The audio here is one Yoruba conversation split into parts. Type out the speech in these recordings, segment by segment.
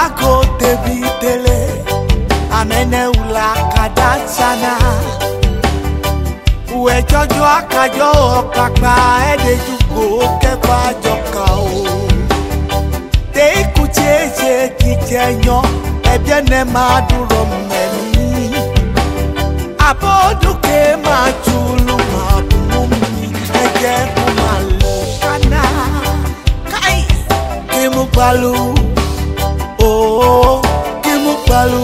go tebi tele amene ula kadachana uwe jojo akajo papa edejugo kefa joka o te kucheche kijenyo ebiene maduro meni aboduke machulu mabumi eje kumalo kana kai kimubalu oh kimubalu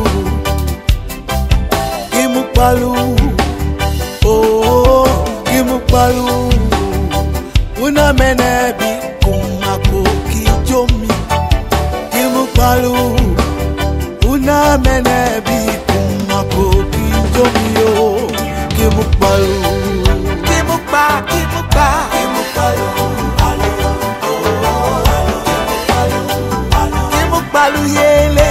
oh kimubalu una menebi kumako kijomi kimubalu una menebi kumako kijomi oh kimubalu kimubalu kimubalu yele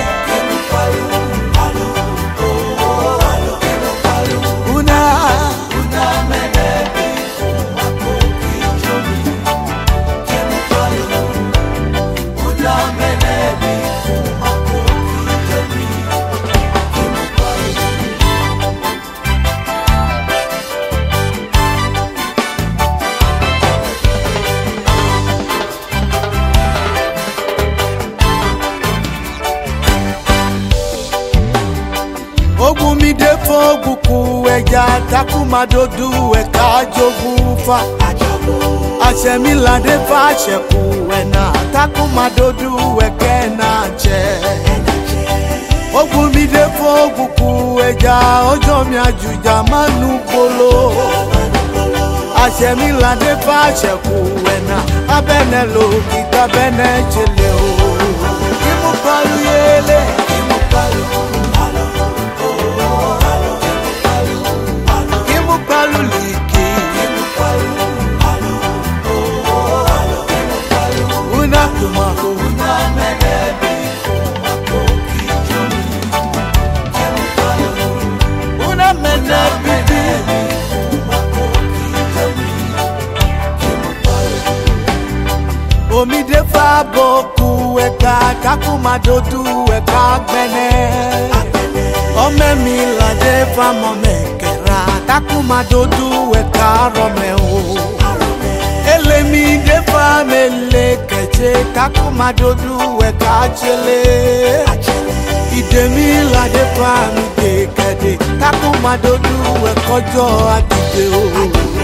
una menebi kumako kijomi kimubalu una menebi kumako kijomi Ogumi defo buku eja takumadodu eka jogufa Ashemi la defa sheku ena takumadodu ekena che Ogumi defo buku eja ojomi ajuja manu polo Ashemi la defa sheku ena abenelo kita bene chele o Kimubalu yele kimubalu Omi defa boku eka takumadodu eka gbene Ome mi la defa momekera takumadodu eka rome o Elemi defa mele keche takumadodu eka chele Idemi la defa mi dekede takumadodu ekojo adide o